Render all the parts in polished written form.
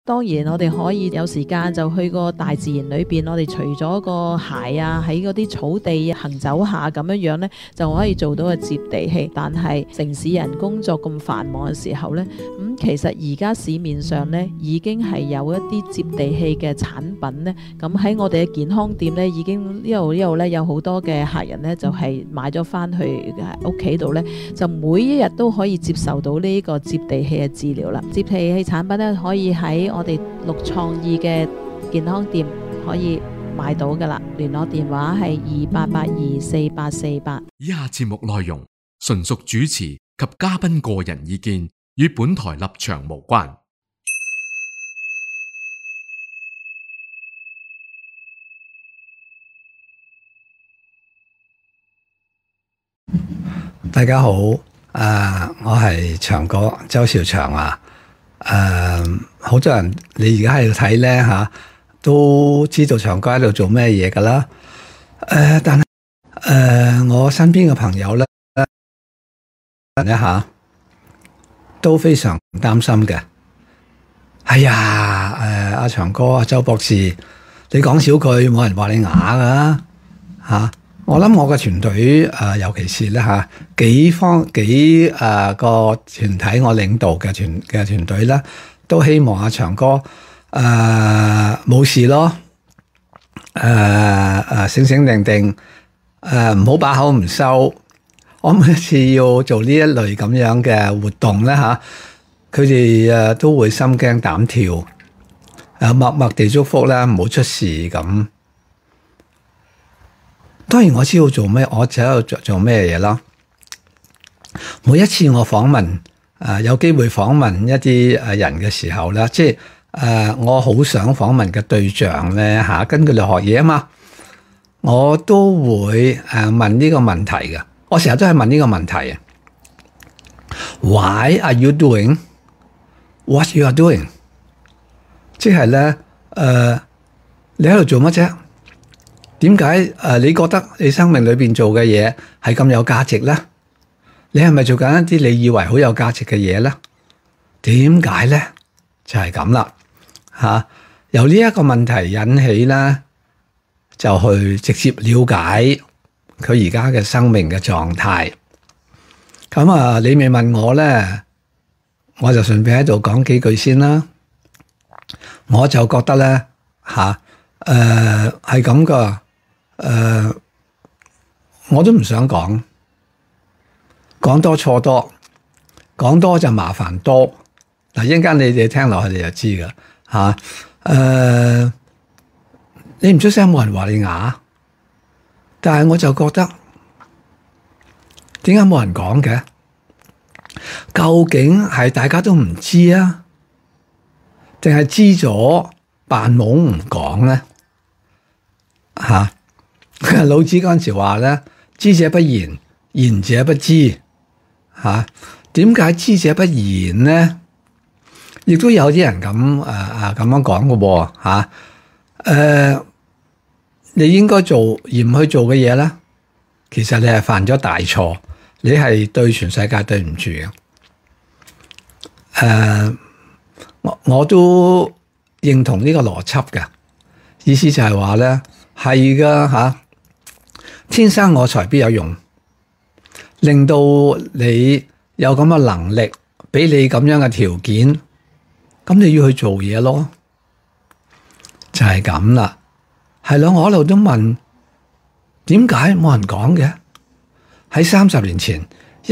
當然，我哋可以有時間就去個大自然裏邊，我哋除咗個鞋啊，喺嗰啲草地行走下咁樣呢，就可以做到個接地氣。但係城市人工作咁繁忙嘅時候呢，其實而家市面上呢已經係有一啲接地氣嘅產品呢。咁喺我哋嘅健康店呢，已經一路呢有好多嘅客人呢，就係買咗翻去屋企度呢，就每一日都可以接受到呢個接地氣嘅治療啦。接地氣產品呢，可以喺我哋綠創意嘅健康店可以買到噶啦，聯絡電話係28824848。 以下節目內容純屬主持及嘉賓個人意見，與本台立場無關。 大家好，我係長哥周兆祥啊。好多人你而家喺度睇咧吓，都知道長哥喺度做咩嘢噶啦。但係我身邊嘅朋友咧吓都非常擔心嘅。哎呀，阿長哥阿周博士，你講少句，冇人話你啞噶吓。我諗我嘅團隊尤其是咧吓幾個團體我領導嘅團隊咧，都希望阿長哥冇事咯，醒醒定定，唔好把口唔收。我每一次要做呢一類咁樣嘅活動咧吓，佢哋都會心驚膽跳，默默地祝福咧，唔好出事咁。當然我知道做咩，我就喺度做咩嘢啦。每一次我訪問有機會訪問一啲人嘅時候咧，即係我好想訪問嘅對象咧嚇，跟佢哋學嘢啊嘛，我都會問呢個問題嘅。我成日都係問呢個問題嘅。Why are you doing what you are doing？ 即係咧你喺度做乜啫？點解你覺得你生命裏邊做嘅嘢係咁有價值咧？你係咪做緊一啲你以為好有價值嘅嘢咧？點解咧？就係咁啦嚇。由呢一個問題引起咧，就去直接了解佢而家嘅生命嘅狀態。咁你未問我咧，我就順便喺度講幾句先啦。我就覺得咧嚇係咁噶。我都唔想講多錯多，講多就麻煩多。嗱，一陣間你哋聽落去你就知噶吓。你唔出聲冇人話你啞，但係我就覺得點解冇人講嘅？究竟係大家都唔知啊，定係知咗扮懵唔講咧？吓？老子嗰陣時話咧，知者不言，言者不知。吓，點解知者不言咧？亦都有啲人咁樣講嘅喎。吓，你應該做而唔去做嘅嘢咧，其實你係犯咗大錯，你係對全世界對唔住嘅。我都認同呢個邏輯嘅，意思就係話咧，係噶吓。天生我材必有用，令到你有咁嘅能力，俾你咁樣嘅條件，咁你要去做嘢咯，就係咁啦。係咯，我一路都問，點解冇人講嘅？喺30年前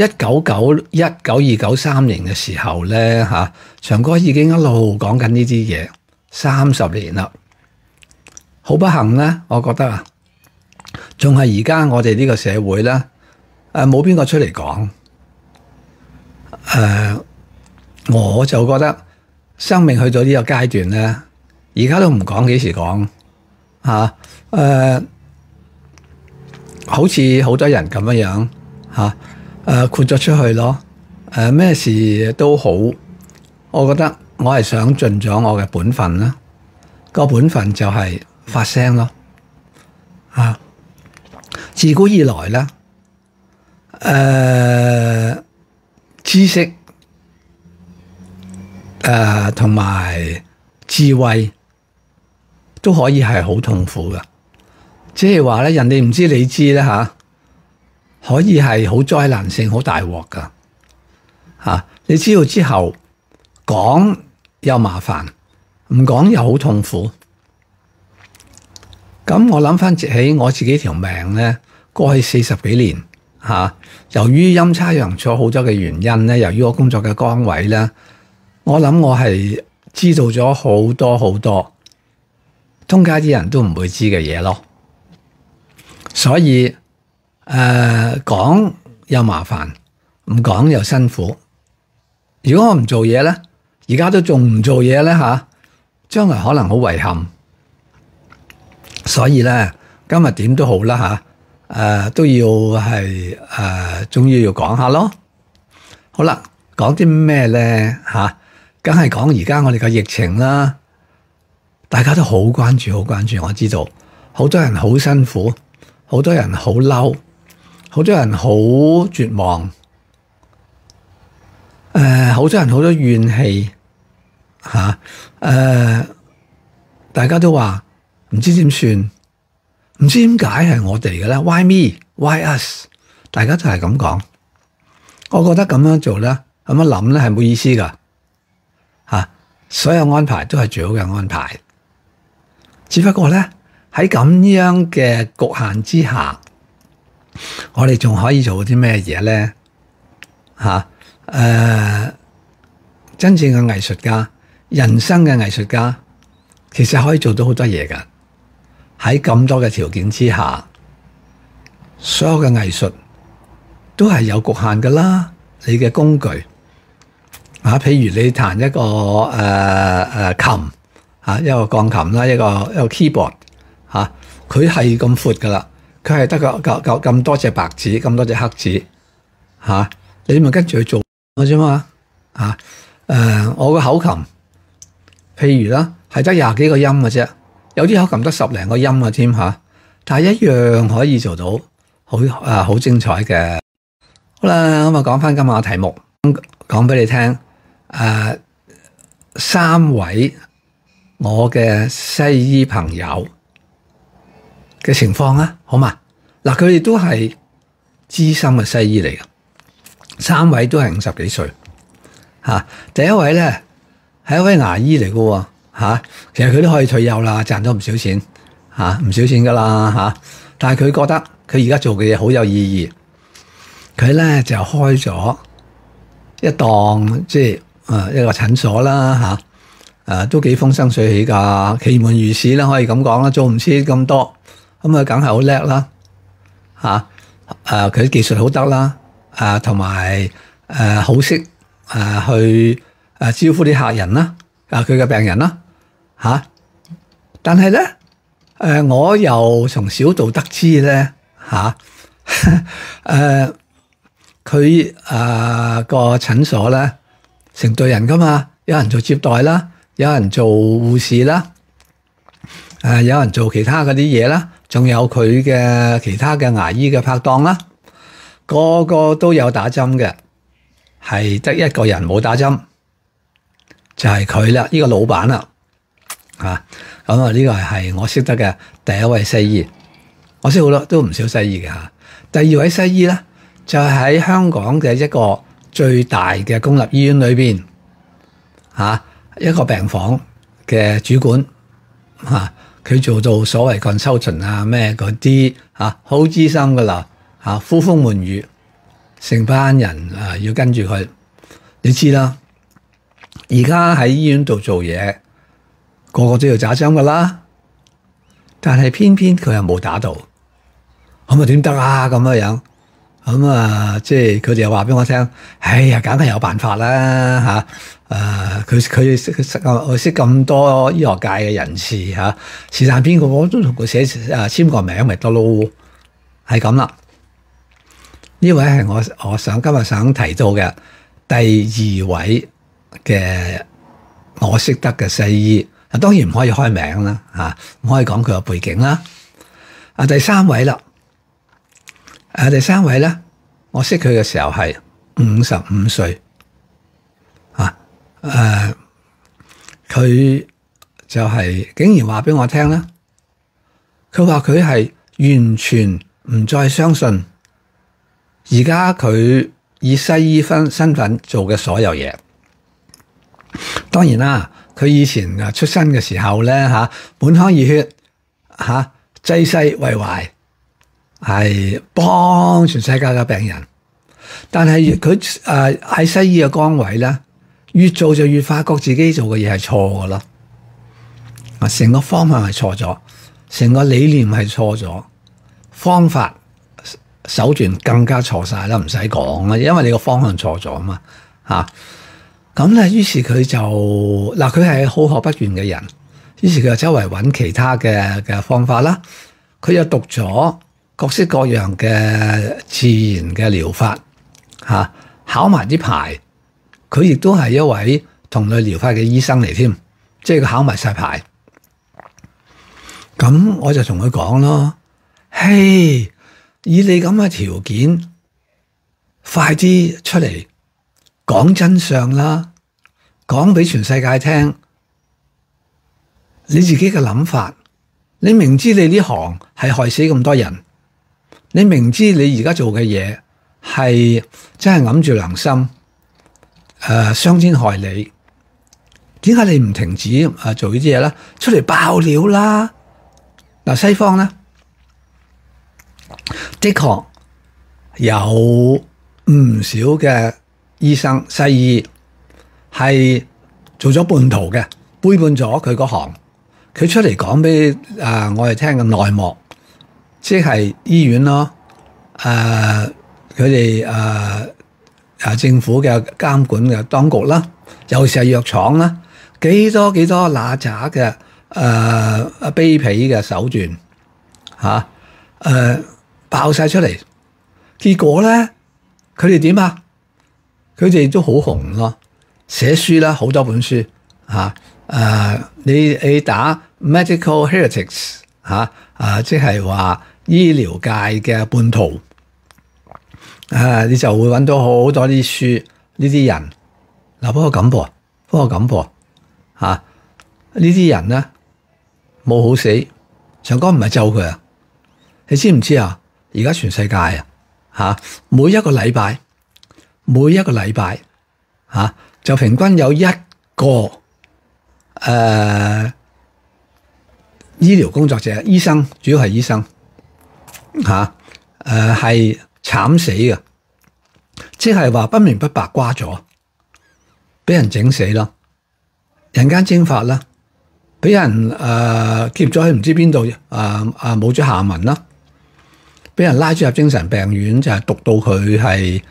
1992、93年嘅時候咧吓，長哥已經一路講緊呢啲嘢，30年啦。好不幸咧，我覺得啊。仲係而家我哋呢個社會咧，冇邊個出嚟講。我就覺得生命去到呢個階段咧，而家都唔講幾時講吓。好似好多人咁樣吓，豁咗出去咯。咩事都好，我覺得我係想盡咗我嘅本分啦。個本分就係發聲咯。自古以來咧，知識同埋智慧都可以係好痛苦噶。即係話咧，人哋唔知你知咧吓，可以係好災難性、好大鑊噶吓。你知道之後講又麻煩，唔講又好痛苦。咁我諗翻起我自己條命咧，過去40幾年吓，由於陰差陽錯好多嘅原因咧，由於我工作嘅崗位咧，我諗我係知道咗好多好多通街啲人都唔會知嘅嘢咯。所以講又麻煩，唔講又辛苦。如果我唔做嘢咧，而家都仲唔做嘢咧吓，將來可能好遺憾。所以咧，今日點都好啦吓，都要係終於要講下咯。好啦，講啲咩咧吓？梗係講而家我哋嘅疫情啦，大家都好關注，好關注。我知道好多人好辛苦，好多人好嬲，好多人好絕望，好多人好多怨氣吓，大家都話唔知點算，唔知點解係我哋嘅咧 ？Why me? Why us？ 大家都係咁講。我覺得咁樣做咧，咁樣諗咧係冇意思噶吓。所有安排都係最好嘅安排，只不過咧喺咁樣嘅局限之下，我哋仲可以做啲咩嘢咧？吓，真正嘅藝術家，人生嘅藝術家，其實可以做到好多嘢噶。喺咁多嘅條件之下，所有嘅藝術都係有局限噶啦。你嘅工具譬如你彈一個琴一個鋼琴啦，一個 keyboard 佢係咁闊噶啦，佢係得個咁多隻白紙，咁多隻黑紙你咪跟住去做嘅啫嘛我個口琴，譬如啦，係得20幾個音嘅啫。有啲口琴得10零個音啊，添吓，但係一樣可以做到好精彩嘅。好啦，咁啊講翻今日嘅題目，講俾你聽。3位我嘅西醫朋友嘅情況啊，好嘛？嗱，佢哋都係資深嘅西醫嚟嘅，3位都係50幾歲吓。第一位咧係一位牙醫嚟嘅。其實佢都可以退休啦，賺咗唔少錢唔少錢噶啦但係佢覺得佢而家做嘅嘢好有意義，佢咧就開咗一檔即係一個診所啦都幾風生水起噶，奇門如市啦，可以咁講啦，做唔切咁多，咁啊梗係好叻啦佢技術好得啦同埋好識去招呼啲客人啦佢嘅病人啦但係咧我又從小道得知咧佢個診所咧成隊人噶嘛，有人做接待啦，有人做護士啦，有人做其他嗰啲嘢啦，仲有佢嘅其他嘅牙醫嘅拍檔啦，個個都有打針嘅，係得一個人冇打針，就係佢啦，呢個老闆啦咁啊呢個係我識得嘅第一位西醫，我識好多都唔少西醫嘅第二位西醫咧就係喺香港嘅一個最大嘅公立醫院裏邊一個病房嘅主管佢做到所謂 consultant 咩嗰啲好資深噶啦呼風喚雨，成班人要跟住佢。你知啦，而家喺醫院度做嘢，個個都要打針噶啦，但係偏偏佢又冇打到，咁啊點得啊咁樣？咁即係佢哋又話俾我聽，哎呀，梗係有辦法啦佢識咁多醫學界嘅人士是但邊個我都同佢簽個名咪得咯，係咁啦。呢位係我今日想提到嘅第2位嘅我識得嘅西醫，當然唔可以開名啦唔可以講佢個背景啦。第3位啦。第3位咧，我識佢嘅時候係55歲佢就係竟然話俾我聽咧，佢話佢係完全唔再相信而家佢以西醫身份做嘅所有嘢。當然啦，佢以前出生嘅時候咧滿腔熱血濟世為懷，係幫全世界嘅病人。但係佢喺西醫嘅崗位咧，越做就越發覺自己做嘅嘢係錯㗎啦。成個方向係錯咗，成個理念係錯咗，方法手段更加錯晒啦，唔使講啦，因為你個方向錯咗嘛咁咧，於是佢就佢係好學不倦嘅人，於是佢就周圍揾其他嘅方法啦。佢又讀咗各式各樣嘅自然嘅療法考埋啲牌。佢亦都係一位同類療法嘅醫生嚟添，即係佢考埋晒牌。咁我就同佢講咯，嘿，以你咁嘅條件，快啲出嚟講真相啦，講俾全世界聽你自己嘅諗法。你明知你呢行係害死咁多人，你明知你而家做嘅嘢係真係揞住良心，傷天害理，點解你唔停止做呢啲嘢咧？出嚟爆料啦！西方咧，的確有唔少嘅醫生西醫係做咗叛徒嘅，背叛咗佢嗰行。佢出嚟講俾我哋聽嘅內幕，即係醫院咯，佢哋政府嘅監管嘅當局啦，尤其是係藥廠啦，幾多嗱喳嘅卑鄙嘅手段爆晒出嚟，結果咧佢哋點啊？佢哋都好紅咯，寫書啦，好多本書你打 medical heretics 即係話醫療界嘅叛徒你就會揾到好多啲書呢啲人。不過咁噃呢啲人咧冇好死，長哥唔係咒佢啊！你知唔知啊？而家全世界每一個禮拜就平均有一個醫療工作者，醫生主要係醫生係慘死嘅，即係話不明不白瓜咗，俾人整死咯，人間蒸發啦，俾人劫咗去唔知邊度冇咗下文啦，俾人拉咗入精神病院，就係毒到佢係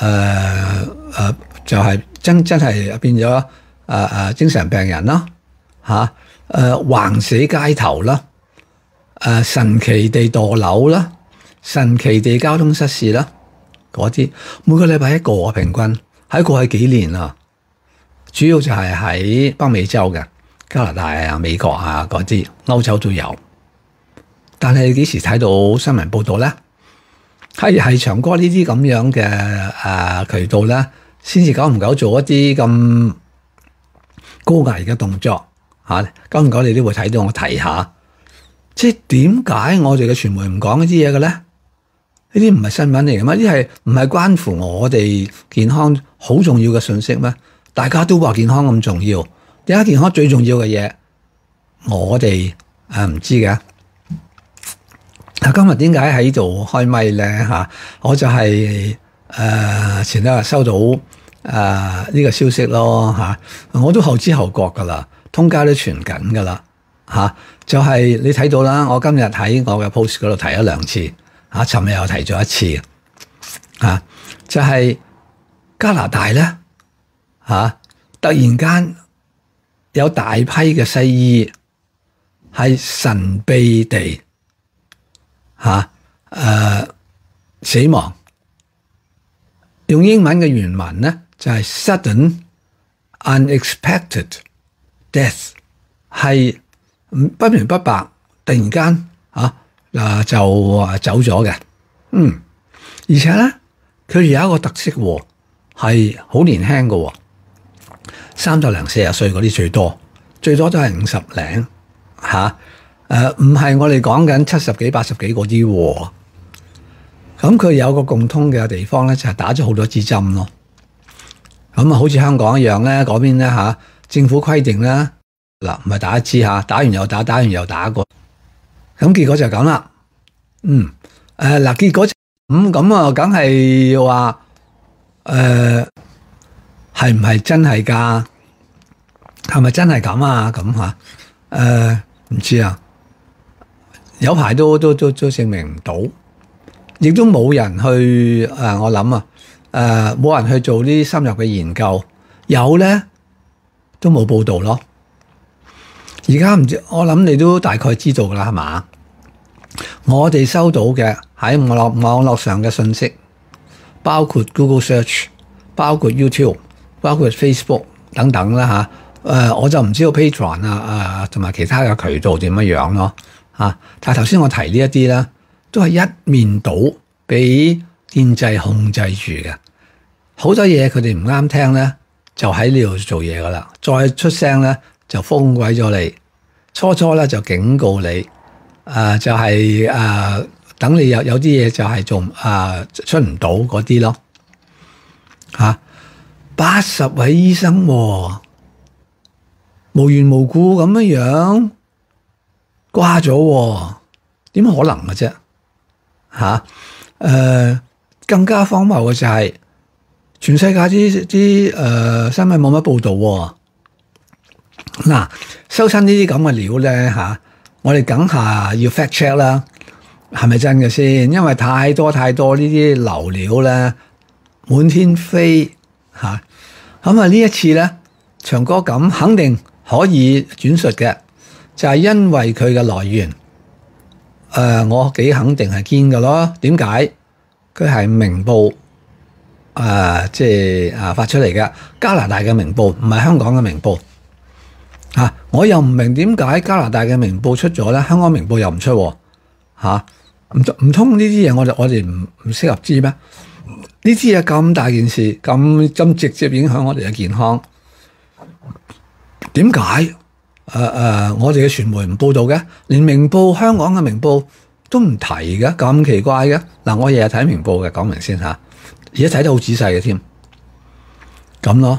就係真係變咗精神病人啦橫死街頭啦神奇地墮樓啦，神奇地交通失事啦，嗰啲每個禮拜一個平均喺過去幾年啊，主要就係喺北美洲嘅加拿大啊、美國啊嗰啲，歐洲都有。但係幾時睇到新聞報道咧？係長哥呢啲咁樣嘅渠道咧，先至久唔久做一啲咁高危嘅動作久唔久你都會睇到我提下。即係點解我哋嘅傳媒唔講呢啲嘢嘅咧？呢啲唔係新聞嚟嘅咩？呢係唔係關乎我哋健康好重要嘅信息咩？大家都話健康咁重要，點解健康最重要嘅嘢我哋唔知嘅？今日點解喺度開咪咧？我就係前兩日收到呢個消息咯我都後知後覺噶啦，通街都傳緊噶啦就係你睇到啦，我今日喺我嘅 post 嗰度提咗兩次尋日又提咗一次就係加拿大咧突然間有大批嘅西醫係神秘地死亡，用英文嘅原文咧就係 sudden unexpected death， 係不明不白突然間就走咗嘅。而且咧佢哋有一個特色係好年輕嘅，30零40歲嗰啲最多， 最多都係50零嚇，唔係我哋講緊70幾、80幾嗰啲喎。咁佢有個共通嘅地方咧，就係打咗好多支針咯。咁啊，好似香港一樣咧，嗰邊咧嚇，政府規定咧，嗱唔係打一支嚇，打完又打，打完又打過。咁結果就咁啦。嗱結果咁啊，梗係話係唔係真係㗎？係咪真係咁啊？咁嚇唔知啊，有排都證明唔到，亦都冇人去我諗冇人去做啲深入嘅研究，有咧都冇報導咯。而家唔知，我諗你都大概知道㗎啦，係嘛？我哋收到嘅喺網絡上嘅信息，包括 Google Search， 包括 YouTube， 包括 Facebook 等等啦嚇。我就唔知道 Patreon 同埋其他嘅渠道點樣咯嚇。但係頭先我提呢一啲咧，都係一面倒俾建制控制住嘅。好多嘢佢哋唔啱聽咧，就喺呢度做嘢噶啦。再出聲咧，就封鬼咗你。初咧就警告你，就係等你有啲嘢就係做出唔到嗰啲咯嚇。80位醫生喎，無緣無故咁樣掛咗，點可能嘅啫嚇？更加荒謬嘅就係全世界啲新聞冇乜報導喎。嗱，收親呢啲咁嘅料咧嚇，我哋梗係要 fact check 啦，係咪真嘅先？因為太多呢啲流料咧，滿天飛嚇。咁啊呢一次咧，長哥咁肯定可以轉述嘅，就係因為佢嘅來源，我幾肯定係堅嘅咯。點解？佢係明報發出嚟嘅，加拿大嘅明報，唔係香港嘅明報。我又唔明點解加拿大嘅明報出咗咧，香港明報又唔出嚇？唔通呢啲嘢我哋唔適合知咩？呢啲嘢咁大件事，咁直接影響我哋嘅健康，點解我哋嘅傳媒唔報導嘅？連明報香港嘅明報都唔提嘅，咁奇怪嘅。嗱，我日日睇明報嘅，講明先嚇，而家睇得好仔細嘅添，咁咯。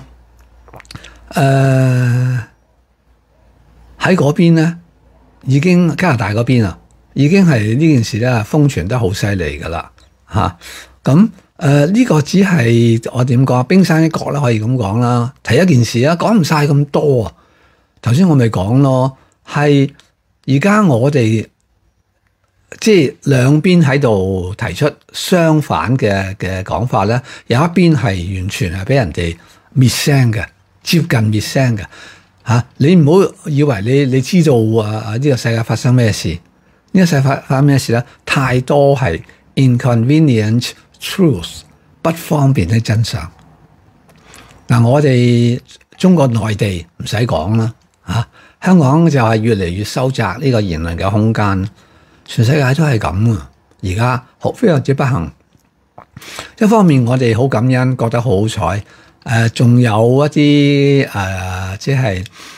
喺嗰邊咧，已經加拿大嗰邊啊，已經係呢件事咧瘋傳得好犀利噶啦嚇。咁呢個只係我點講，冰山一角啦，可以咁講啦。提一件事啊，講唔晒咁多啊。頭先我咪講咯，係而家我哋即係兩邊喺度提出相反嘅講法咧，有一邊係完全係俾人哋滅聲嘅，接近滅聲嘅。你唔好以為你知道呢個世界發生咩事？呢個世界發生咩事咧？太多係 inconvenient truth， 不方便的真相。嗱，我哋中國內地唔使講啦，香港就係越嚟越收窄呢個言論嘅空間。全世界都係咁啊！而家非常之不幸。一方面我哋好感恩，覺得好好彩。仲有一啲即係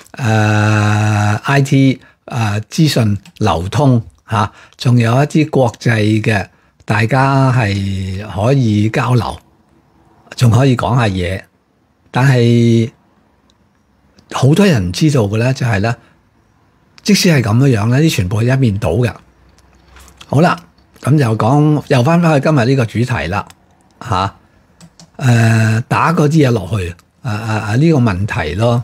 IT 資訊流通嚇，仲有一啲國際嘅，大家係可以交流，仲可以講下嘢。但係好多人唔知道嘅咧，就係咧，即使係咁樣咧，啲全部係一面倒嘅。好啦，咁又翻返去今日呢個主題啦嚇。打嗰啲嘢落去呢個問題咯。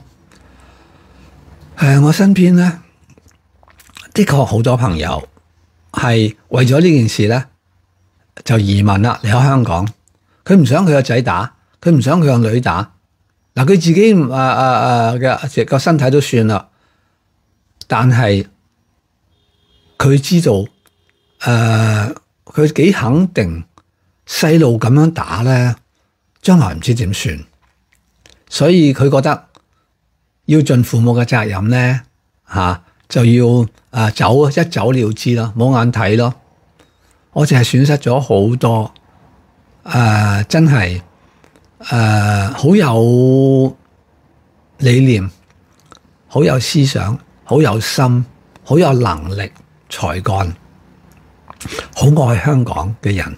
我身邊咧的確好多朋友係為咗呢件事咧就移民啦，離開香港。佢唔想佢個仔打，佢唔想佢個女打。嗱，佢自己嘅個身體都算啦，但係佢知道佢幾肯定細路咁樣打咧，將來唔知點算，所以佢覺得要盡父母嘅責任咧，就要一走了之咯，冇眼睇咯。我淨係損失咗好多，真係好有理念、 好有思想、好有心、好有能力、才幹、好愛香港嘅人。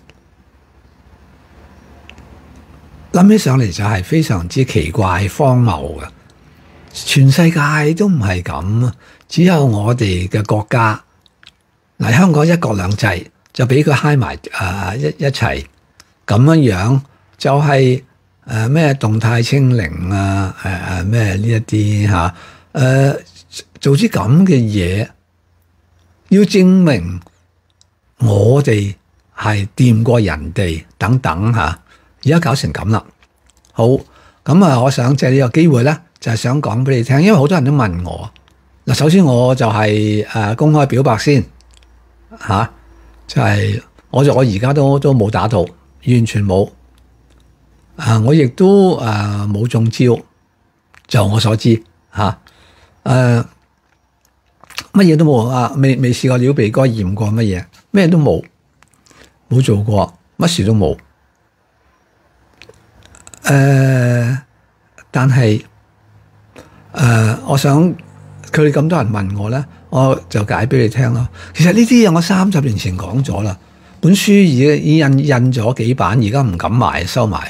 諗起上嚟就係非常之奇怪、荒謬嘅。全世界都唔係咁，只有我哋嘅國家嚟香港一國兩制就俾佢嗨埋一齊咁樣，就係咩動態清零咩呢一啲嚇做啲咁嘅嘢，要證明我哋係掂過人哋等等嚇，而家搞成咁啦。好，咁啊，我想借呢個機會咧，就係想講俾你聽，因為好多人都問我嗱。首先我就係公開表白先嚇，就係我而家都冇打到，完全冇我亦都冇中招，就我所知嚇乜嘢都冇未試過撩鼻哥驗過乜嘢，咩都冇做過，乜事都冇但係我想佢哋咁多人問我咧，我就解俾你聽咯。其實呢啲嘢我30年前講咗啦，本書已經印咗幾版，而家唔敢賣，收埋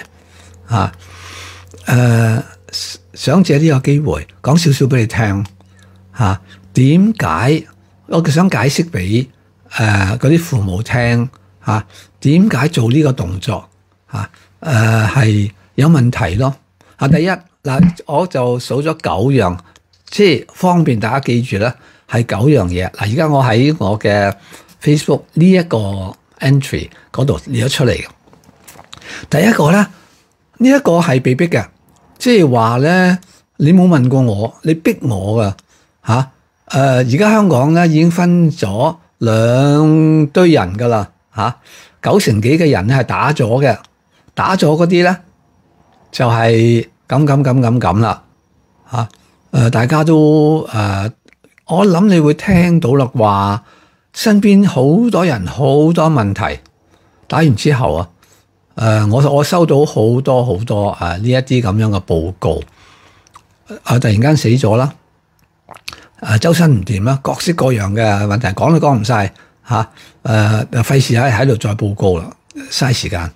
想借呢個機會講少少俾你聽點解我想解釋俾嗰啲父母聽點解做呢個動作係有問題咯。第一嗱，我就數咗9樣，即係方便大家記住咧，係9樣嘢。嗱，而家我喺我嘅 Facebook 呢一個 entry 嗰度列咗出嚟嘅。第一個咧，呢一個係被逼嘅，即係話咧，你冇問過我，你逼我噶而家香港咧已經分咗兩堆人噶啦9成幾嘅人咧係打咗嘅，打咗嗰啲咧就係咁啦大家都我諗你會聽到啦啩，身邊好多人好多問題，打完之後我收到好多呢一啲咁樣嘅報告突然間死咗啦周身唔掂啦，各式各樣嘅問題講都講唔晒費事喺度再報告啦，嘥時間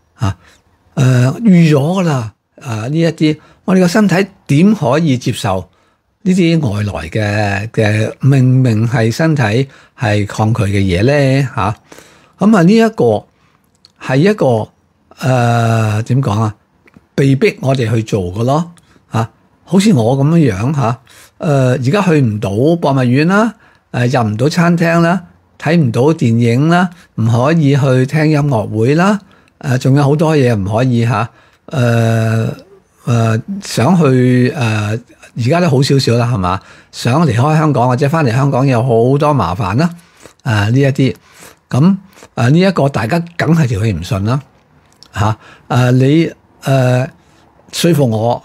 預咗噶啦呢一啲，我哋個身體點可以接受呢啲外來嘅明明係身體係抗拒嘅嘢咧咁呢一個係一個點講被逼我哋去做嘅咯好似我咁樣而家去唔到博物院啦入唔到餐廳啦，睇唔到電影啦，唔可以去聽音樂會啦仲有好多嘢唔可以想去而家都好少少啦，係嘛？想離開香港或者翻嚟香港有好多麻煩啦呢一啲咁呢一個大家梗係條氣唔順啦你說服我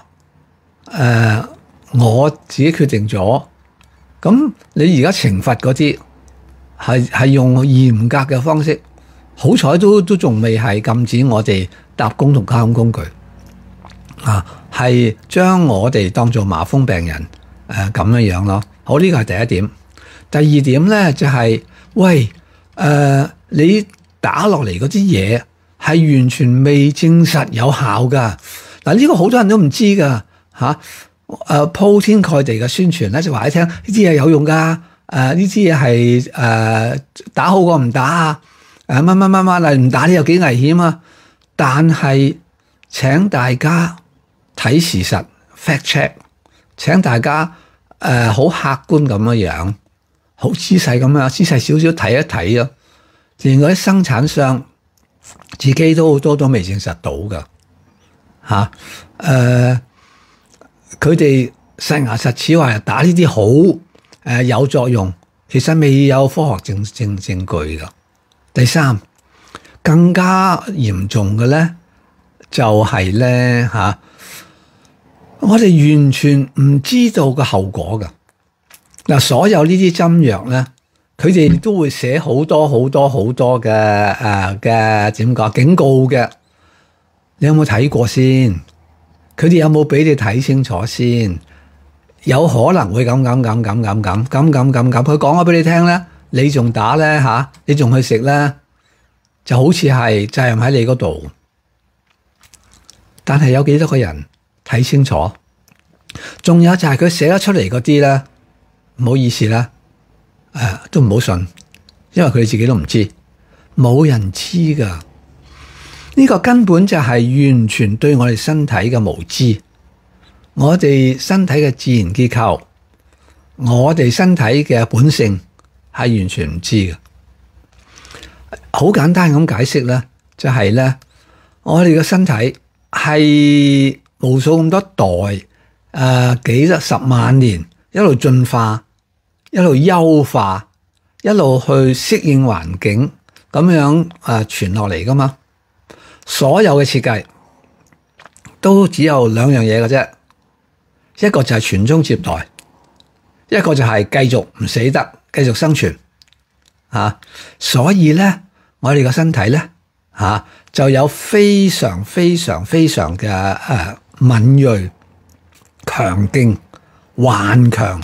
我自己決定咗，咁你而家懲罰嗰啲係用嚴格嘅方式，好彩都仲未係禁止我哋搭公共交通工具係將我哋當做麻風病人咁樣咯。好，呢個係第一點。第二點咧就係喂你打落嚟嗰啲嘢係完全未證實有效噶。嗱，呢個好多人都唔知噶鋪天蓋地嘅宣傳咧就話你聽呢啲嘢有用噶呢啲嘢係打好過唔打乜唔打呢有幾危險啊。但係請大家睇事實 fact check， 請大家好客觀咁樣好仔細咁樣仔細少少睇一睇啊，連嗰啲生產商自己都未證實到噶佢哋實牙實齒話打呢啲好有作用，其實未有科學證據噶。第三，更加嚴重嘅咧就係咧我哋完全唔知道個後果噶。嗱，所有呢啲針藥咧，佢哋都會寫好多嘅點講警告嘅。你有冇睇過先？佢哋有冇俾你睇清楚先？ 有可能會咁，佢講咗俾你聽咧，你仲打咧嚇，你仲去食咧，就好似係責任喺你嗰度。但係有幾多個人睇清楚？仲有就係佢寫得出嚟嗰啲咧，唔好意思啦，都唔好信，因為佢哋自己都唔知，冇人知噶。呢個根本就係完全對我哋身體嘅無知。我哋身體嘅自然結構，我哋身體嘅本性係完全唔知嘅。好簡單咁解釋咧，就係咧，我哋嘅身體係無數咁多代，幾十萬年一路進化，一路優化，一路去適應環境，咁樣傳落嚟噶嘛。所有嘅設計都只有兩樣嘢嘅啫。一個就係傳宗接代，一個就係繼續唔死得，繼續生存所以咧，我哋個身體咧就有非常嘅敏銳、強勁、頑強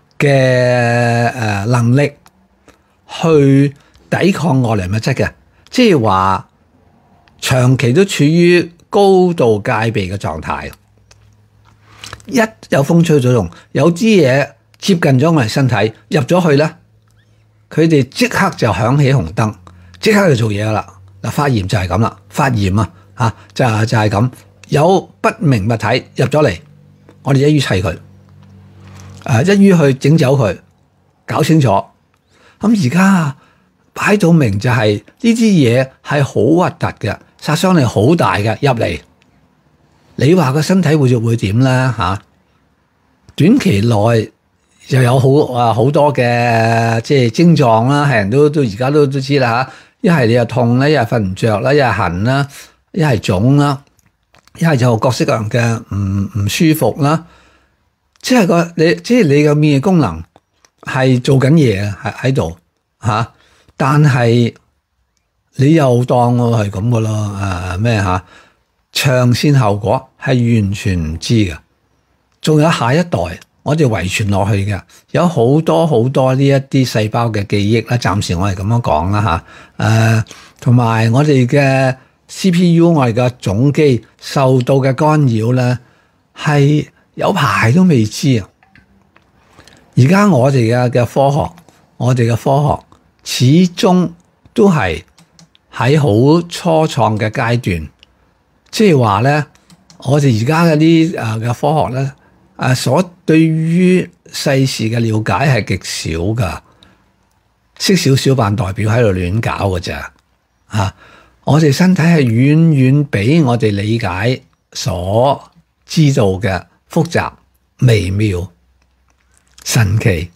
嘅能力去抵抗外來物質嘅，即係話長期都處於高度戒備嘅狀態。一有風吹咗動，有啲嘢接近咗我哋身體入咗去咧，佢哋即刻就響起紅燈，即刻就做嘢啦。嗱，發炎就係咁啦，發炎就係咁，有不明物體入咗嚟，我哋一於砌佢，一於去整走佢，搞清楚。咁而家擺到明就係呢啲嘢係好核突嘅，殺傷力好大嘅入嚟。你話個身體會點咧？短期內又有好多嘅即係症狀啦，係人都而家都知啦嚇。一係你又痛啦，一係瞓唔着啦，一係痕啦，一係腫啦，一係就各式各樣嘅唔舒服啦。即係你嘅免疫功能係做緊嘢喺度但係你又當我係咁噶咯長線後果係完全唔知嘅，仲有下一代我哋遺傳落去嘅，有好多呢一啲細胞嘅記憶啦。暫時我係咁樣講啦同埋我哋嘅 CPU， 我哋嘅總機受到嘅干擾咧，係有排都未知啊！而家我哋嘅科學始終都係喺好初創嘅階段。即係話咧，我哋而家嘅啲嘅科學咧，所對於世事嘅了解係極少噶，識少少扮代表喺度亂搞㗎咋我哋身體係遠比我哋理解所知道嘅複雜、微妙、神奇，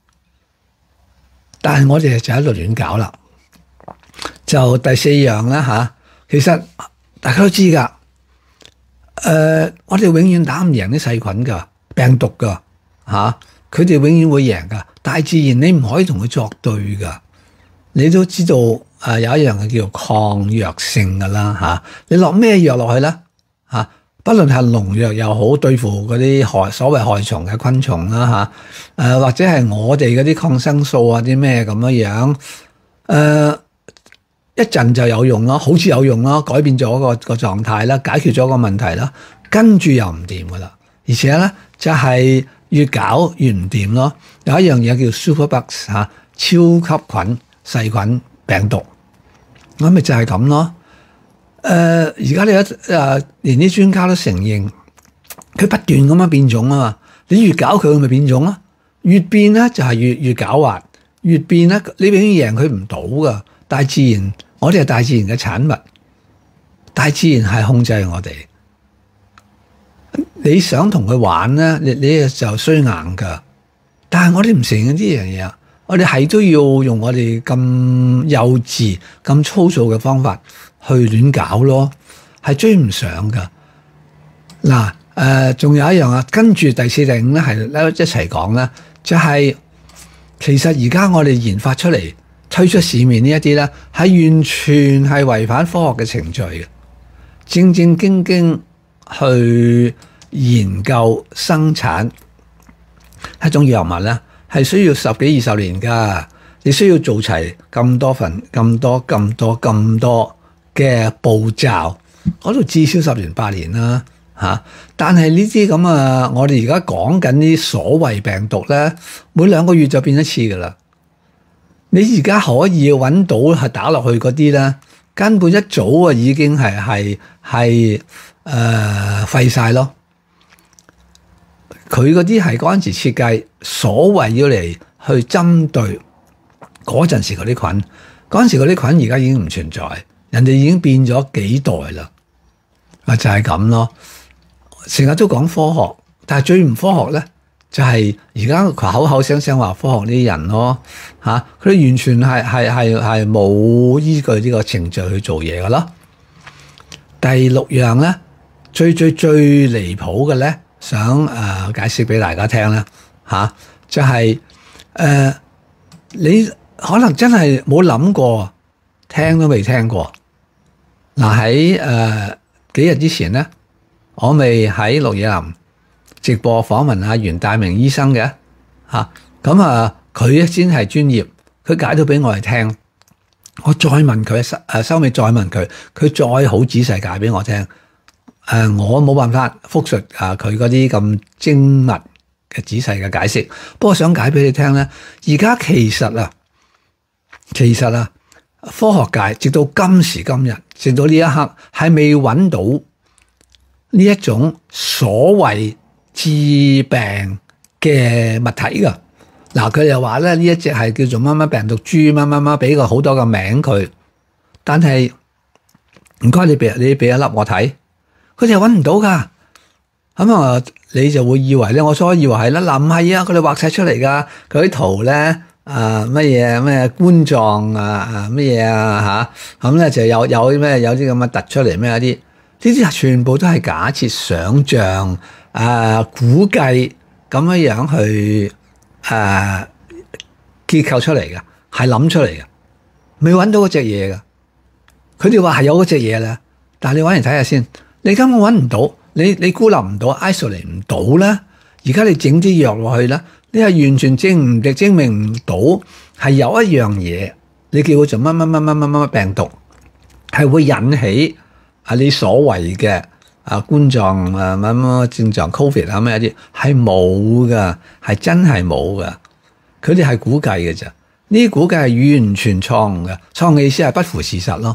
但係我哋就喺度亂搞啦。就第四樣啦其實。大家都知噶，我哋永遠打唔贏啲細菌噶、病毒噶，佢哋永遠會贏噶。大自然你唔可以同佢作對噶。你都知道，有一樣嘅叫做抗藥性噶啦，你落咩藥落去咧？不論係農藥又好，對付嗰啲所謂害蟲嘅昆蟲啦，或者係我哋嗰啲抗生素啊啲咩咁樣，一陣就有用咯，好似有用咯，改變咗個狀態啦，解決咗個問題啦，跟住又唔掂噶啦，而且咧就係越搞越唔掂咯。有一樣嘢叫 superbugs 超級菌、細菌、病毒，咁咪就係咁咯。而家連啲專家都承認，佢不斷咁樣變種啊嘛，你越搞佢咪變種咯，越變咧就係越狡猾，越變咧你永遠贏佢唔到噶。大自然，我哋係大自然嘅產物，大自然係控制我哋。你想同佢玩咧，你就衰硬噶。但係我哋唔承認呢樣嘢，我哋係都要用我哋咁幼稚、咁粗糙嘅方法去亂搞咯，係追唔上噶。嗱，仲有一樣跟住第四、第五咧，係一齊講啦，就係其實而家我哋研發出嚟，推出市面呢一啲咧，係完全係違反科學嘅程序嘅，正正經經去研究生產一種藥物咧係需要10幾20年㗎，你需要做齊咁多嘅步驟，嗰度至少10年8年啦嚇。但係呢啲咁啊，我哋而家講緊啲所謂病毒咧，每2個月就變一次㗎啦。你而家可以揾到係打落去嗰啲咧，根本一早啊已經係廢晒咯。佢嗰啲係嗰陣時設計，所謂要嚟去針對嗰陣時嗰啲菌，嗰陣時嗰啲菌而家已經唔存在，人哋已經變咗幾代啦。啊，就係咁咯。成日都講科學，但係最唔科學咧，就係而家口口聲聲話科學呢啲人咯嚇，佢哋完全係冇依據呢個程序去做嘢噶咯。第6樣咧，最離譜嘅咧，想解釋俾大家聽咧嚇，就係你可能真係冇諗過，聽都未聽過。嗱喺幾日之前咧，我未喺綠野林直播訪問阿袁大明醫生嘅嚇，咁佢先係專業，佢解到俾我哋聽。我再問佢，收尾再問佢，佢再好仔細解俾我聽。我冇辦法複述佢嗰啲咁精密嘅仔細嘅解釋，不過想解俾你聽咧。而家其實科學界直到今時今日，直到呢一刻係未揾到呢一種所謂致病嘅物體㗎。嗱，佢又話咧呢一隻係叫做乜乜病毒株乜乜乜，俾個好多個名佢。但係唔該，你俾一粒我睇，佢哋係揾唔到㗎。咁你就會以為咧，我所以為係啦。嗱，唔係啊，佢哋畫晒出嚟㗎。佢啲圖咧乜嘢咩冠狀乜嘢咁咧就有啲咩有啲咁嘅突出嚟咩啲。呢啲全部都係假設、想像、估計咁樣去結構出嚟嘅，係諗出嚟嘅，未揾到嗰隻嘢嘅。佢哋話係有嗰隻嘢咧，但係你揾嚟睇下先，你根本揾唔到，你孤立唔到 isolate 唔到咧。而家你整啲藥落去咧，你係完全證明唔到係有一樣嘢，你叫佢做乜病毒，係會引起你所謂嘅冠狀乜症狀 Covid 咩一啲係冇噶，係真係冇噶。佢哋係估計嘅啫，呢啲估計係完全錯誤嘅，錯誤嘅意思係不符事實咯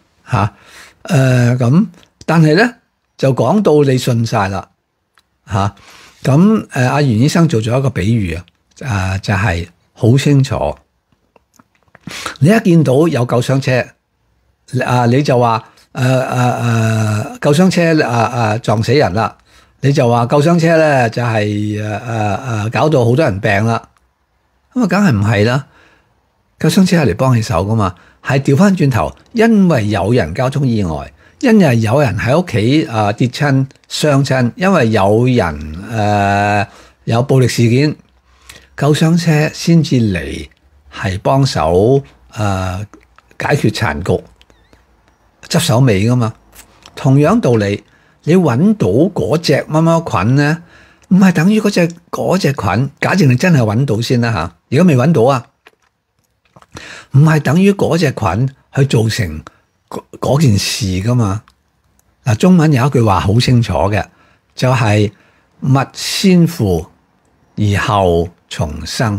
咁。但係咧就講到你信晒啦咁阿袁醫生做咗一個比喻就係好清楚。你一見到有救傷車你就話救傷車撞死人啦，你就話救傷車咧就係搞到好多人病啦。咁梗係唔係啦？救傷車係嚟幫起手噶嘛，係調翻轉頭，因為有人交通意外，因為有人喺屋企跌親傷親，因為有人有暴力事件，救傷車先至嚟係幫手解決殘局。執手尾噶嘛，同樣道理，你揾到嗰隻乜乜菌咧，唔係等於嗰隻菌。假設你真係揾到先啦嚇，如果未揾到啊，唔係等於嗰隻菌去造成嗰件事噶嘛。嗱，中文有一句話好清楚嘅，就係物先腐而後重生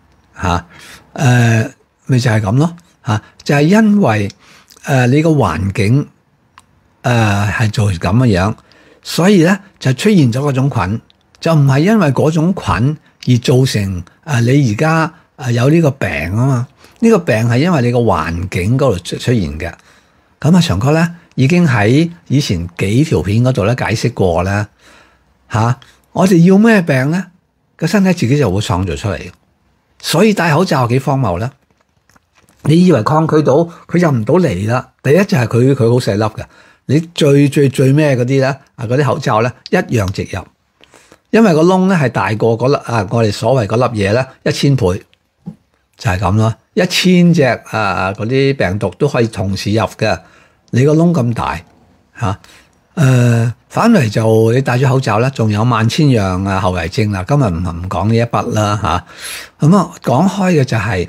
咪就係咁咯就係因為你個環境係做咁嘅樣，所以咧就出現咗嗰種菌，就唔係因為嗰種菌而造成你而家有呢個病啊嘛。呢個病係因為你個環境嗰度出現嘅。咁長哥咧已經喺以前幾條片嗰度咧解釋過啦我哋要咩病咧，個身體自己就會創造出嚟。所以戴口罩幾荒謬咧？你以為抗拒到佢入唔到嚟啦？第一就係佢好細粒嘅，你最咩嗰啲咧嗰啲口罩咧一樣直入，因為個窿咧係大過嗰粒我哋所謂嗰粒嘢咧1000倍，就係咁咯。1000隻嗰啲病毒都可以同時入嘅，你個窿咁大反為就你戴咗口罩啦，仲有萬千樣後遺症啦。今日唔講呢一筆啦嚇。咁啊講開嘅就係、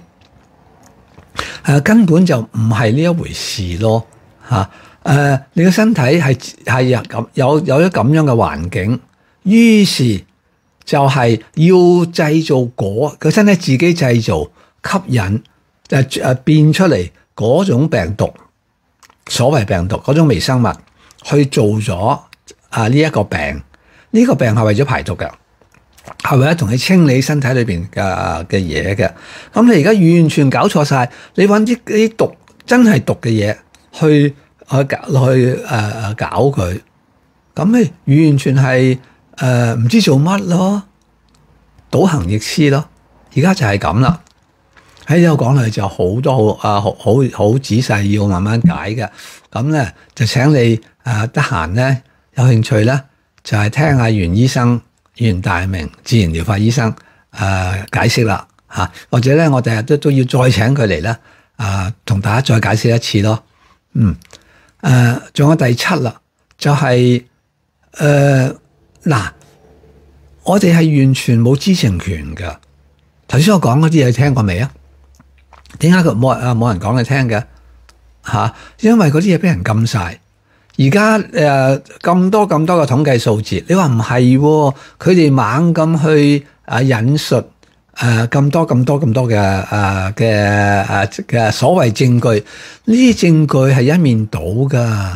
根本就唔係呢一回事咯嚇。你個身體係有咗咁樣嘅環境，於是就係要製造個身體自己製造吸引變出嚟嗰種病毒，所謂病毒嗰種微生物去做咗呢一個病。呢個病係為咗排毒嘅，係為咗同你清理身體裏邊嘅嘢嘅。咁你而家完全搞錯晒，你揾啲毒真係毒嘅嘢去搞佢，咁你完全係唔知做乜咯，倒行逆施咯。而家就係咁啦。喺呢度講嚟就好多好仔細要慢慢解嘅。咁咧就請你得閒咧有興趣咧就係聽下袁大明自然療法醫生解釋啦嚇，或者咧我第日都要再請佢嚟咧同大家再解釋一次咯。仲有第7啦，就係我哋係完全冇知情權㗎。頭先我講嗰啲嘢聽過未啊？點解佢冇人講你聽嘅嚇？因為嗰啲嘢俾人禁晒。而家咁多嘅統計數字，你話唔係喎？佢哋猛咁去引述咁多嘅所謂證據，呢啲證據係一面倒㗎。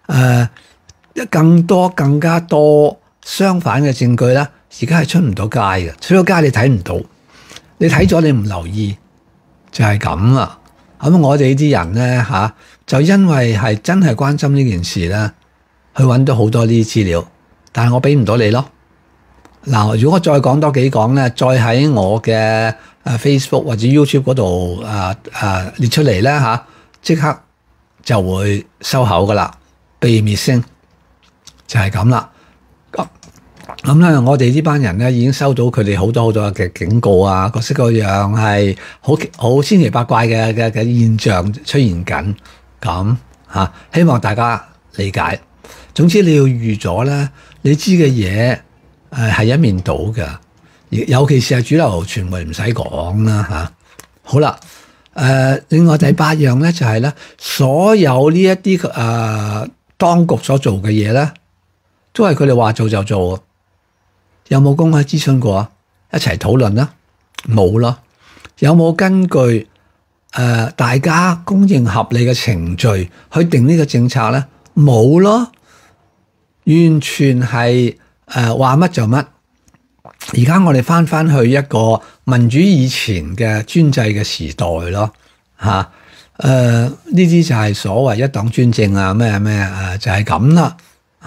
更加多相反嘅證據咧，而家係出唔到街嘅，出咗街你睇唔到，你睇咗你唔留意，就係咁啦。咁我哋呢啲人咧就因為係真係關心呢件事咧，去揾到好多呢啲資料，但係我俾唔到你咯。嗱，如果我再講多幾講咧，再喺我嘅Facebook 或者 YouTube 嗰度列出嚟咧即刻就會收口噶啦，被滅聲就係咁啦。咁咧，我哋呢班人咧已經收到佢哋好多嘅警告啊，各式各樣係好千奇百怪嘅現象出現緊咁希望大家理解。總之你要預咗咧，你知嘅嘢係一面倒嘅，尤其是係主流傳媒唔使講啦好啦，另外第8樣咧就係咧，所有呢一啲當局所做嘅嘢咧，都係佢哋話做就做。有冇公開諮詢過啊？一齊討論啦，冇咯。有冇根據大家公認合理嘅程序去定呢個政策咧？冇咯，完全係話乜就乜。而家我哋翻去一個民主以前嘅專制嘅時代咯呢啲就係所謂一黨專政咩就係咁啦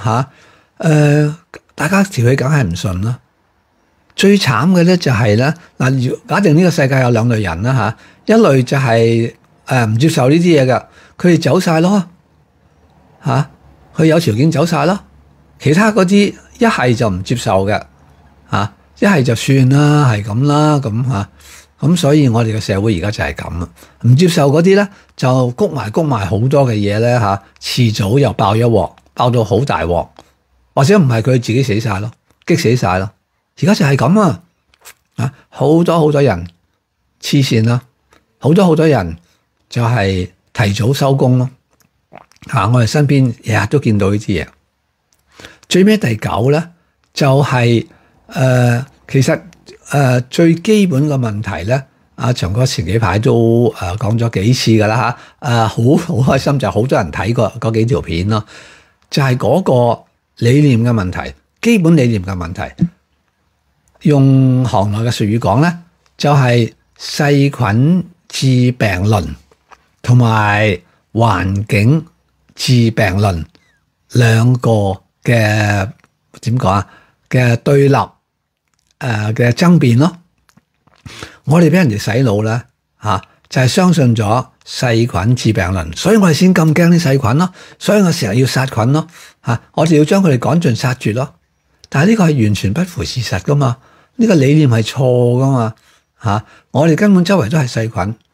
大家條氣梗係唔順啦。最慘嘅咧就係咧假定呢個世界有2類人啦一類就係唔接受呢啲嘢嘅，佢哋走晒咯佢有條件走晒咯。其他嗰啲一係就唔接受嘅一係就算啦，係咁啦咁所以我哋嘅社會而家就係咁啦。唔接受嗰啲咧就谷埋好多嘅嘢咧遲早又爆一鑊，爆到好大鑊。或者唔係佢自己死晒咯，激死晒咯。而家就係咁好多人黐線啦，好多人就係提早收工咯。我哋身邊日日都見到呢啲嘢。最尾第9咧就係其實最基本嘅問題咧，長哥前幾排都講咗幾次噶啦好開心就好多人睇過嗰幾條片咯，就係嗰個理念嘅問題，基本理念嘅問題，用行內嘅術語講咧，就係細菌致病論同埋環境致病論兩個嘅點講嘅對立嘅爭辯咯。我哋俾人哋洗腦咧就係相信咗細菌致病論，所以我哋先咁驚啲細菌咯，所以我成日要殺菌咯我哋要將佢哋趕盡殺絕咯。但係呢個係完全不符事實噶嘛，呢個理念係錯噶嘛我哋根本周圍都係細菌，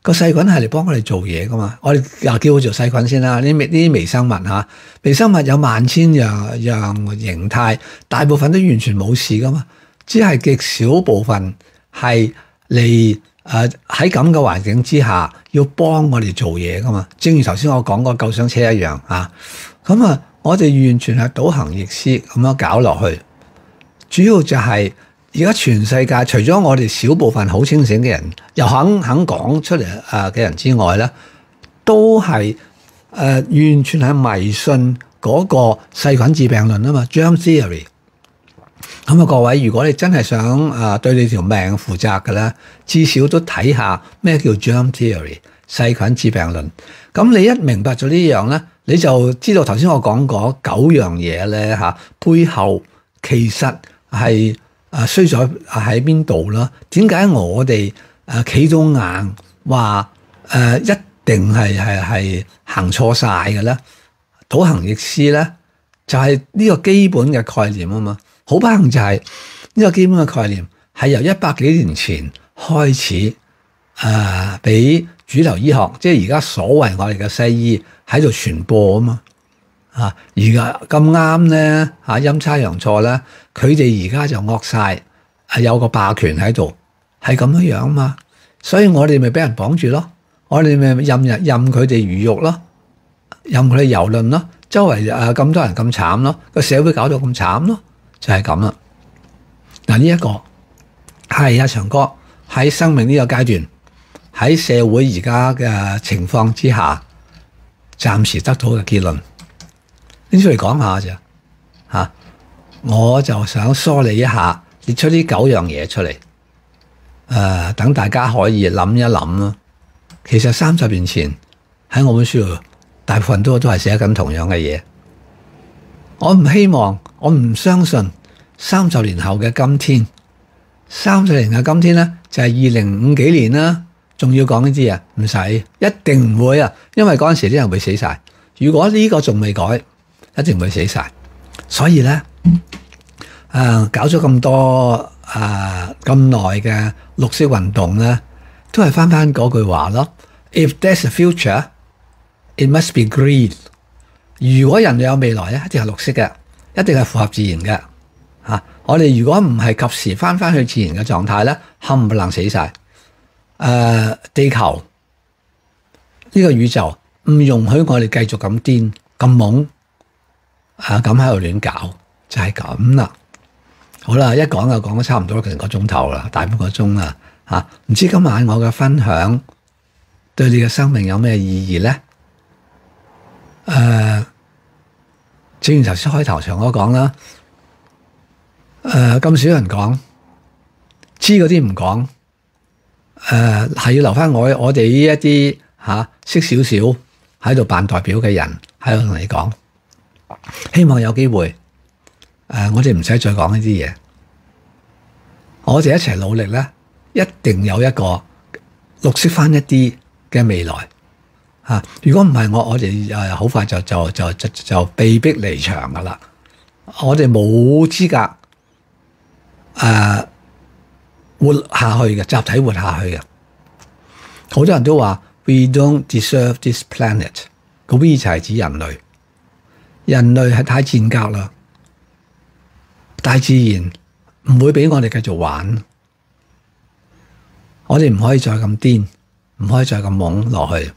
個細菌係嚟幫我哋做嘢噶嘛，我哋又叫佢做細菌先啦。呢啲微生物嚇，微生物有萬千樣形態，大部分都完全冇事噶嘛，只係極少部分係嚟喺咁嘅環境之下要幫我哋做嘢噶嘛。正如頭先我講過救傷車一樣啊，咁啊，我哋完全係倒行逆施咁樣搞落去，主要就係、而家全世界除咗我哋少部分好清醒嘅人，又肯講出嚟嘅人之外咧，都係完全係迷信嗰個細菌致病論啊嘛 ，germ theory。咁啊，各位，如果你真係想對你條命負責嘅咧，至少都睇下咩叫 germ theory 細菌致病論。咁你一明白咗呢樣咧，你就知道頭先我講嗰9樣嘢咧嚇，背後其實係衰咗喺邊度啦？點解我哋企到硬話一定係行錯晒嘅咧？倒行逆施咧，就係呢個基本嘅概念啊嘛。好不幸就係呢個基本嘅概念係由100幾年前開始俾主流醫學，即係而家所謂我哋嘅西醫喺度傳播啊嘛。而家咁啱咧陰差陽錯咧，佢哋而家就惡晒，有個霸權喺度，係咁樣嘛。所以我哋咪俾人綁住咯，我哋咪任佢哋魚肉咯，任佢哋蹂躪咯，周圍咁多人咁慘咯，個社會搞到咁慘咯，就係咁啦。嗱，呢一個係阿長哥喺生命呢個階段，喺社會而家嘅情況之下，暫時得到嘅結論。拎出嚟講下啫嚇，我就想梳理一下，列出呢9樣嘢出嚟，等大家可以諗一諗咯。其實30年前喺我本書度，大部分都係寫緊同樣嘅嘢。我唔希望，我唔相信30年後嘅今天，30年嘅今天咧就係2050幾年啦，仲要講呢啲啊？唔使，一定唔會啊，因為嗰陣時啲人會死晒。如果呢個仲未改，一定會死晒，所以咧，搞咗咁多咁耐嘅綠色運動咧，都係翻嗰句話咯。If there's a future, it must be green。如果人類有未來咧，一定係綠色嘅，一定係符合自然嘅嚇。我哋如果唔係及時翻去自然嘅狀態咧，冚唪唥死晒。地球呢個宇宙唔容許我哋繼續咁癲咁懵。咁喺度亂搞，就係咁啦。好啦，一講就講咗差唔多成個鐘頭啦，大半個鐘啦嚇。唔知今晚我嘅分享對你嘅生命有咩意義咧？正如頭先開頭場我講啦，咁少人講，知嗰啲唔講，係要留翻我哋呢一啲識少少喺度扮代表嘅人喺度同你講。希望有機會，我哋唔使再講呢啲嘢，我哋一齊努力咧，一定有一個綠色翻一啲嘅未來嚇。如果唔係我哋好快就被逼離場噶啦，我哋冇資格活下去嘅，集體活下去嘅。好多人都話 We don't deserve this planet， 個 We 就係指人類。人類係太賤格啦，大自然唔會俾我哋繼續玩，我哋唔可以再咁癲，唔可以再咁懵落去。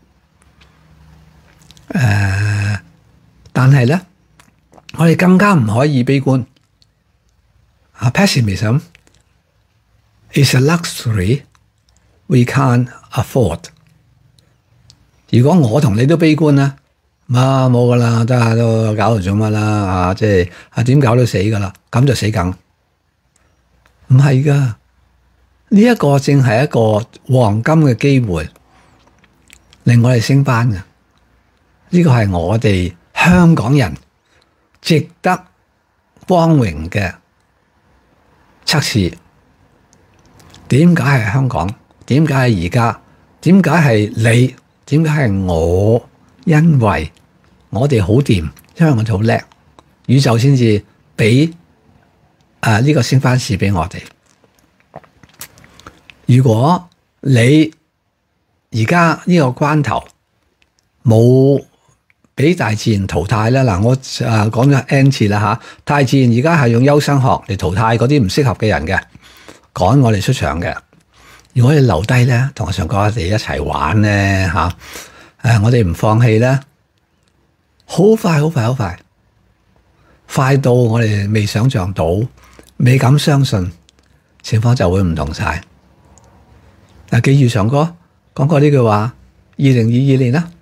但係咧，我哋更加唔可以悲觀。Pessimism is a luxury we can't afford。如果我同你都悲觀咧，冇噶啦，都搞到做乜啦？即係點搞都死噶啦，咁就死梗。唔係噶，呢一個正係一個黃金嘅機會，令我哋升班嘅。呢個係我哋香港人值得光榮嘅測試。點解係香港？點解係而家？點解係你？點解係我？因為我哋好掂，因為我哋好叻，宇宙先至俾呢個升番士俾我哋。如果你而家呢個關頭冇俾大自然淘汰啦。嗱，我講咗 N 次啦嚇，大自然而家係用優生學嚟淘汰嗰啲唔適合嘅人嘅，趕我哋出場嘅。如果你留低咧，同阿常哥我哋一齊玩咧嚇，我哋唔放棄咧，好快，快到我哋未想象到，未敢相信，情況就會唔同晒。嗱，記住常哥講過呢句話，2022年啦，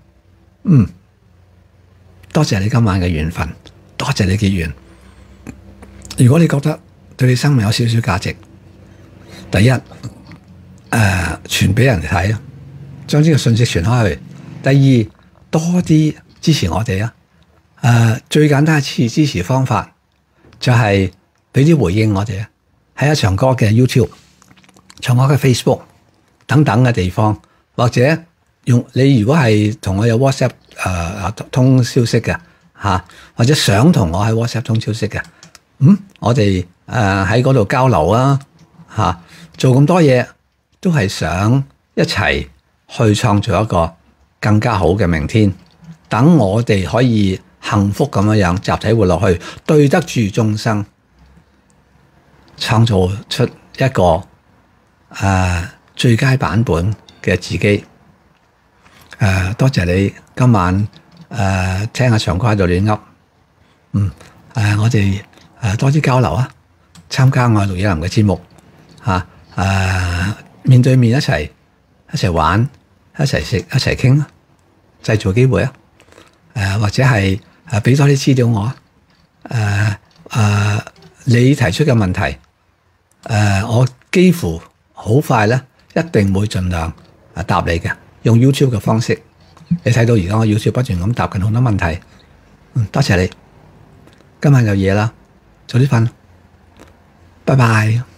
多謝你今晚嘅緣分，多謝你結緣。如果你覺得對你生命有少少價值，第一，傳俾人哋睇啊，將呢個信息傳開去。第二，多啲支持我哋啊！最簡單一次支持方法就係俾啲回應我哋啊，喺阿長哥嘅 YouTube、長哥嘅 Facebook 等等嘅地方，或者用你如果係同我有 WhatsApp 通消息嘅嚇，或者想同我喺 WhatsApp 通消息嘅，我哋喺嗰度交流啊嚇，做咁多嘢都係想一齊去創造一個更加好嘅明天，等我哋可以幸福咁樣集體活落去，對得住眾生，創造出一個最佳版本嘅自己。多謝你今晚聽阿長哥喺度亂噏，我哋多啲交流啊，參加我陸以林嘅節目面對面一齊玩，一齊食，一齊傾，製造機會啊！或者係俾多啲資料我你提出嘅問題，我幾乎好快咧，一定會盡量答你嘅，用 YouTube 嘅方式。你睇到而家我 YouTube 不斷咁答緊好多問題，多謝你。今晚有嘢啦，早啲瞓，拜拜。